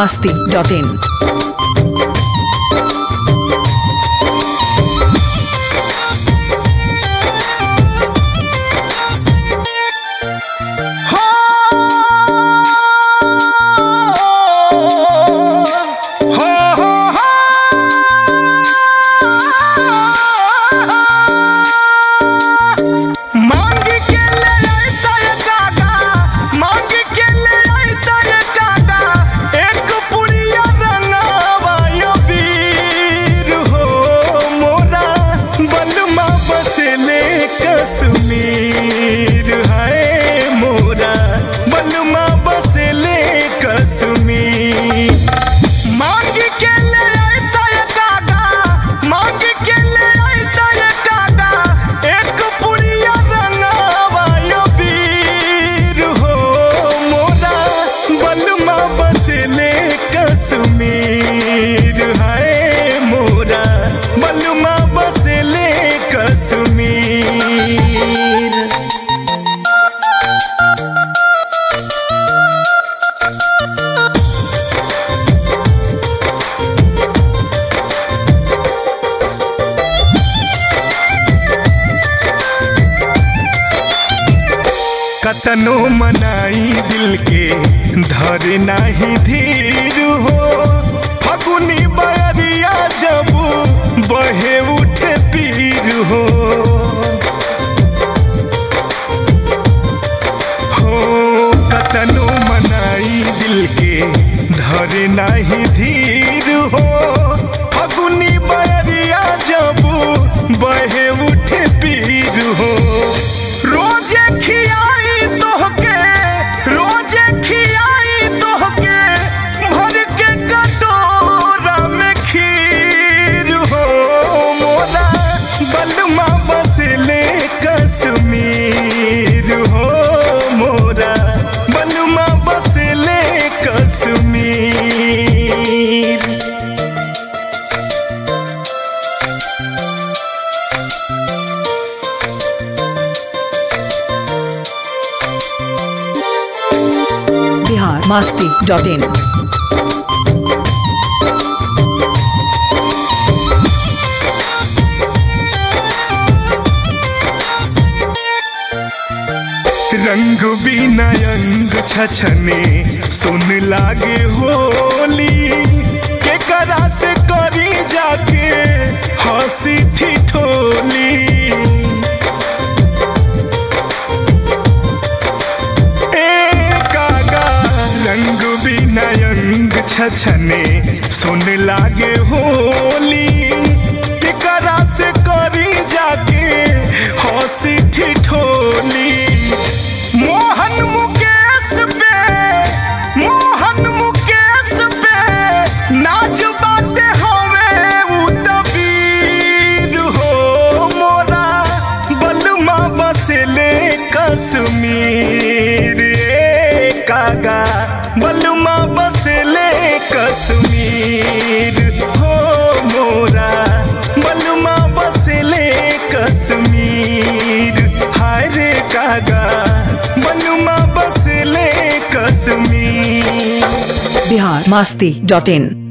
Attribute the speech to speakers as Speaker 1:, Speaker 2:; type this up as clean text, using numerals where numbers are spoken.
Speaker 1: biharmasti.in।
Speaker 2: Kashmir है मोरा बलमा बसले कश्मीर। मांग के ले आइता ये कागा, मांग के ले आइता ये कागा, एक पुड़िया रंगावा यो वीर हो मोरा बलमा बसले कश्मीर है मोरा बलमा बसले कश्मीर। कतनो मनाई दिल के धरे नाही धीर हो, फगुनी बयरिया जब बहे उठे पीर हो। कतनो मनाई दिल के धरे नाही धीर हो, फगुनी बयरिया जब बहे उठे पीर हो। रोजे खियाई तोहके, रोजे खियाई तोहके, भर के कटोरा में खीर हो मोरा बलमा बसले कश्मीर हो मोरा बलमा बसले कश्मीर।
Speaker 1: biharmasti.in।
Speaker 2: रंग बिना अंग छछने सुन लागे होली, के करा से करी जाके हंसी ठिठोली। रंग बिना अंग छछने सुन लागे होली, केकरा से करी जाके हंसी ठिठोली। मोहन मुकेश पे, मोहन मुकेश पे नाच बाटे हवे उतबीर हो मोरा बलमा बसले कश्मीर। कागा बलमा बसले कश्मीर हो मोरा बलमा बसले कश्मीर। हाय रे कागा बलमा बसले कश्मीर।
Speaker 1: biharmasti.in।